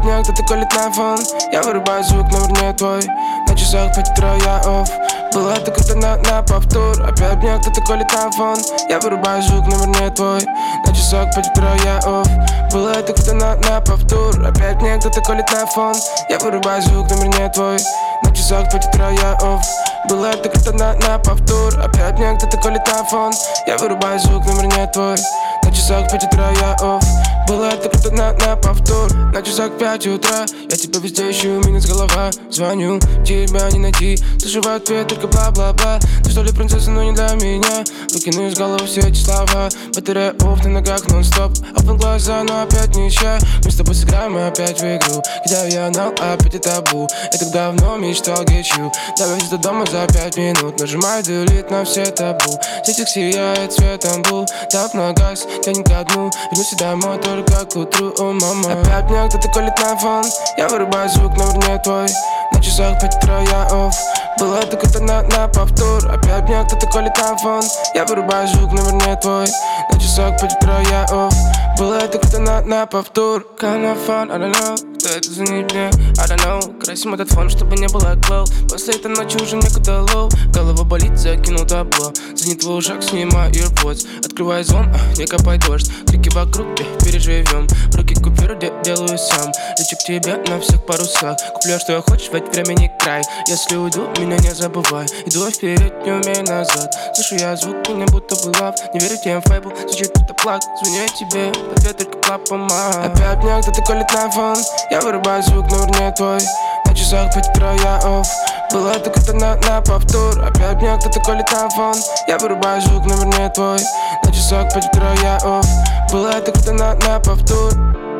Опять мне кто-то колет на фон. Я вырубаю звук, номер не твой. На часах 5 утра я офф. Было это как-то на повтор. Опять мне кто-то колет на фон. Я вырубаю звук, номер не твой. На часах 5 утра я офф. Было это как-то на повтор. Опять мне кто-то колет на фон. Я вырубаю звук, номер не твой. На часах 5 утра я офф. Было это как-то на повтор. Опять мне кто-то колет на фон. Я вырубаю звук, номер не твой. На часах 5 утра я офф. Было это как-то на повтор. На часах 5 утра. Я тебя везде ищу, минус голова. Звоню, тебя не найти. Слышу в ответ только бла-бла-бла. Ты что ли принцесса, но не для меня. Выкину из головы все эти слова. Батарея офф, на ногах нон-стоп. Open глаза, но опять ничья. Мы с тобой сыграем опять в игру. Кидаю я нал, опять это табу. Я так давно мечтал get you. Добавить до дома за 5 минут. Нажимаю delete на все табу. Сетик сияет цветом бул. Тап на газ, тянет ко дну. Вернусь домой только к утру, о мама. Опять мне кто-то колет на фон. Я вырубаю звук, номер не твой. На часах 5 утра я офф. Было это как-то на повтор. Опять мне кто-то колет на фон. Я вырубаю звук, номер не твой. На часах 5 утра я офф. Было это как-то на повтор. Kinda fun, I don't know. Кто это звонит мне? I don't know. Красим этот фон, чтобы не было глоу. После этой ночи уже некуда лоу. Голова болит, закинул табло. Звонит в ушах, снимаю AirPods. Открываю звон, не капай дождь. Крики вокруг, переживем. Руки купюры делаю сам. Лечу к тебе на всех парусах. Куплю, что я хочешь, в это времени край. Если уйду, меня не забывай. Иду вперед, не умею назад. Слышу я звук, мне будто бы лав. Не верю тем фейбл, звучит будто плак. Звоню я тебе, в ответ только папа мама. Опять мне кто-то колет на фон. Я вырубаю звук, номер не твой. На часах 5 утра я офф. Было это как-то на повтор. Опять мне кто-то колет на фон. Я вырубаю звук, номер не твой. На часах 5 утра я офф. Было это как-то на повтор.